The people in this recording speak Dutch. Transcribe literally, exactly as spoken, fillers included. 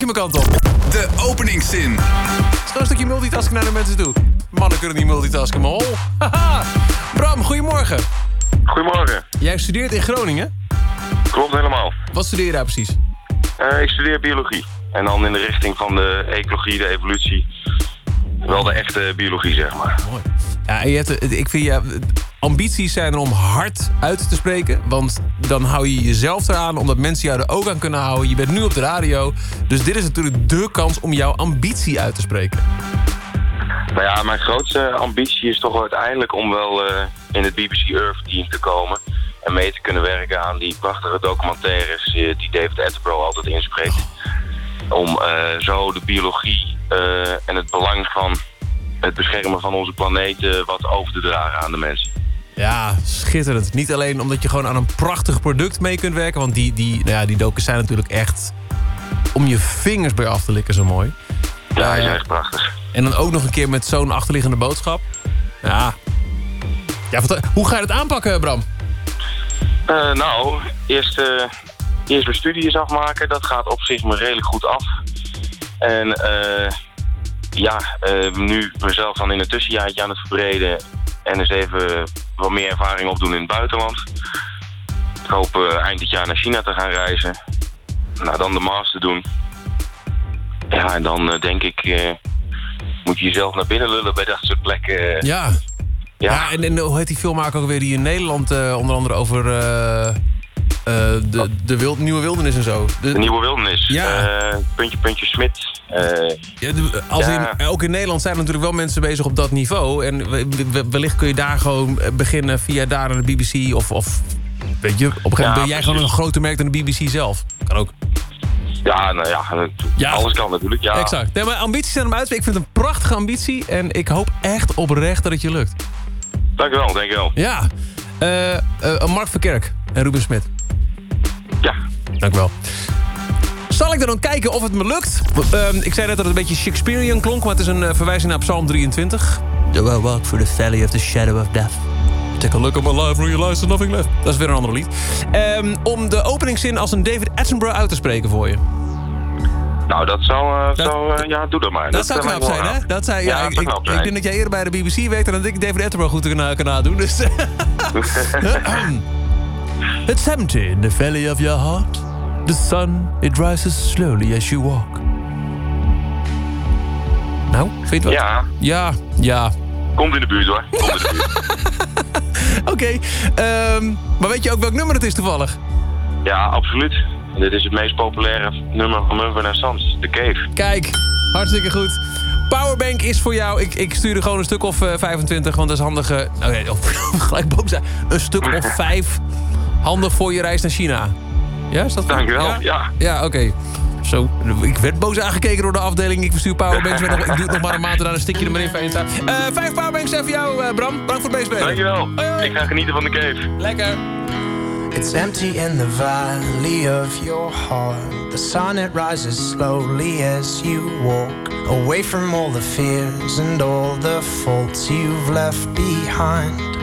mijn kant op. De openingszin. Gewoon een stukje multitasken naar de mensen toe. Mannen kunnen niet multitasken, maar hol. Haha. Bram, goedemorgen. Goedemorgen. Jij studeert in Groningen. Klopt helemaal. Wat studeer je daar precies? Uh, ik studeer biologie. En dan in de richting van de ecologie, de evolutie. Wel de echte biologie, zeg maar. Mooi. Ja, en je hebt, ik vind ja, ambities zijn er om hard uit te spreken. Want dan hou je jezelf eraan, omdat mensen jou er ook aan kunnen houden. Je bent nu op de radio. Dus dit is natuurlijk dé kans om jouw ambitie uit te spreken. Nou ja, mijn grootste ambitie is toch uiteindelijk om wel uh, in het B B C Earth team te komen. En mee te kunnen werken aan die prachtige documentaires uh, die David Attenborough altijd inspreekt. Om uh, zo de biologie uh, en het belang van het beschermen van onze planeet uh, wat over te dragen aan de mensen. Ja, schitterend. Niet alleen omdat je gewoon aan een prachtig product mee kunt werken. Want die, die, nou ja, die docus zijn natuurlijk echt om je vingers bij af te likken zo mooi. Ja, hij is uh, echt prachtig. En dan ook nog een keer met zo'n achterliggende boodschap. Ja. ja wat, hoe ga je het aanpakken, Bram? Uh, nou, eerst, uh, eerst mijn studie eens afmaken. Dat gaat op zich me redelijk goed af. En uh, ja, uh, nu mezelf dan in een tussenjaartje aan het verbreden. En eens even wat meer ervaring opdoen in het buitenland. Ik hoop uh, eind dit jaar naar China te gaan reizen. Nou, dan de master doen. Ja, en dan uh, denk ik... Uh, moet je jezelf naar binnen lullen bij dat soort plekken. Uh, ja. Ja, ja en, en hoe heet die filmmaker ook weer die in Nederland uh, onder andere over uh, uh, de, de wild, nieuwe wildernis en zo. De, de nieuwe wildernis. Ja. Uh, puntje, puntje, Smit. Uh, ja, de, als ja. in, ook in Nederland zijn er natuurlijk wel mensen bezig op dat niveau. En wellicht kun je daar gewoon beginnen via daar naar de B B C. Of, of weet je, op een gegeven moment ja, ben jij precies. gewoon een groter merk dan de B B C zelf. Kan ook. Ja, nou ja, ja, alles kan natuurlijk, ja. Exact. Nee, maar ambities zijn hem uit. Ik vind het een prachtige ambitie. En ik hoop echt oprecht dat het je lukt. Dankjewel, dankjewel. Ja. Uh, uh, Mark Verkerk en Ruben Smit. Ja. Dankjewel. Zal ik dan kijken of het me lukt? Uh, ik zei net dat het een beetje Shakespearean klonk, maar het is een uh, verwijzing naar Psalm drieëntwintig. Do I walk through the valley of the shadow of death? Take a look at my life, realize there's nothing left. Dat is weer een ander lied. Um, om de openingszin als een David Attenborough uit te spreken voor je. Nou, dat zou... Uh, dat, zou uh, ja, doe dat maar. Dat, dat zou knap zijn, hè? Dat zou, ja, ja, ik, ik, ik denk dat jij eerder bij de B B C werkt en dat ik David Attenborough goed kan, kan nadoen. Dus. It's empty in the valley of your heart. The sun, it rises slowly as you walk. Nou, vind je het wat? Ja. Ja, ja. Komt in de buurt, hoor. Komt in de buurt. Oké. Okay, um, maar weet je ook welk nummer het is toevallig? Ja, absoluut. Dit is het meest populaire nummer van Mumford en Sons, The Cave. Kijk, hartstikke goed. Powerbank is voor jou. Ik, ik stuur er gewoon een stuk of uh, vijfentwintig, want dat is handig. Uh, oh ja, oh, gelijk boven zijn. Een stuk of vijf. Handig voor je reis naar China. Ja, is dat goed? Dankjewel, ja. Ja, ja oké. Okay. Zo, ik werd boos aangekeken door de afdeling. Ik verstuur powerbanks. Nog, ik doe het nog maar een maand en dan stik je er maar in. Fijn staan. Uh, vijf powerbanks zijn voor jou, uh, Bram. Bedankt voor het meespelen. Dankjewel. Hoi, hoi. Ik ga genieten van de Cave. Lekker. It's empty in the valley of your heart. The sun, it rises slowly as you walk away from all the fears and all the faults you've left behind.